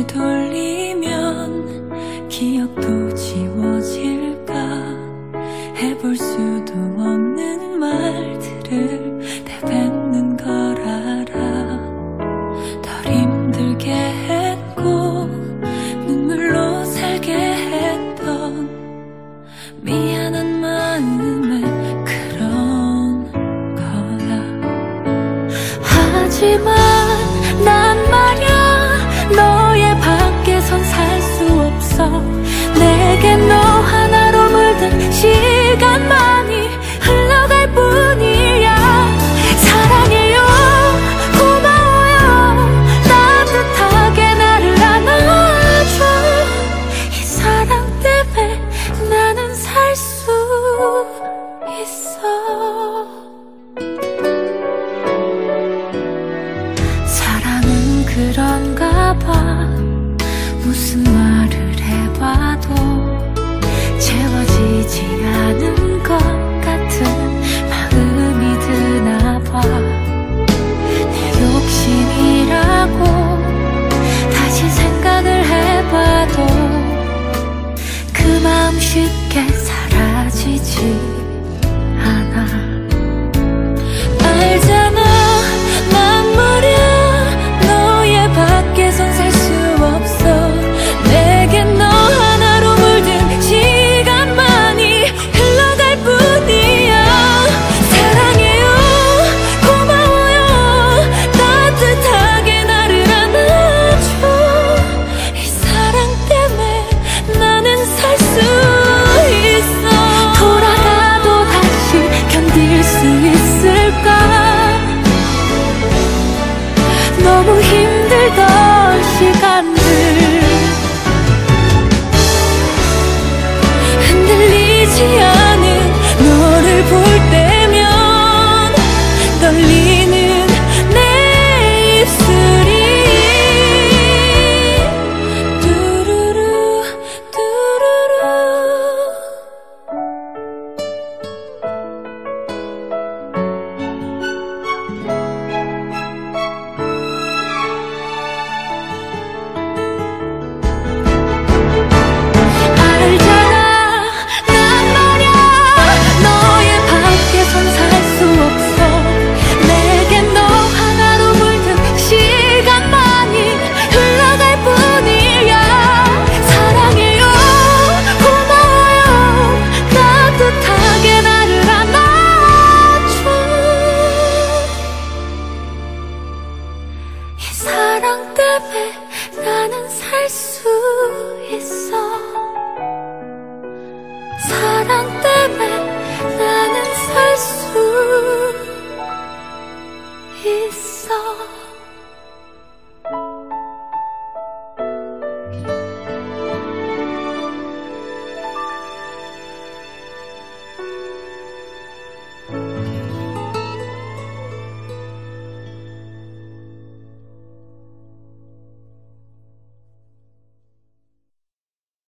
돌리면 기억도 지워질까. 해볼 수도 없는 말들을 내뱉는 걸 알아. 덜 힘들게 했고 눈물로 살게 했던 미안한 마음에 그런 거야. 하지만 난 말야 너의 밖에선 살 수 없어. 내게 너 하나로 물든 시간만이 흘러갈 뿐이야. 사랑해요, 고마워요, 따뜻하게 나를 안아줘. 이 사랑 때문에 나는 살 수 있어. 사랑은 그런가 봐. 무슨 말을 해봐도 채워지지 않은 것 같은 마음이 드나 봐. 내 욕심이라고 다시 생각을 해봐도 그 마음 쉽게 사라지지 않아. 알잖아, 난 말야 너의 밖에선 살 수 없어. 내겐 너 하나로 물든 시간만이 흘러갈 뿐이야. 사랑해요, 고마워요, 따뜻하게 나를 안아줘. 이 사랑 때문에 나는 살 수 있어. 돌아가도 다시 견딜 수 있을까. 너무 힘들던 시간들 흔들리지 않은 너를 볼 때면 떨리는 내 입술이 뚜루루 뚜루루. 사랑 때문에 나는 살 수 있어. 사랑 때문에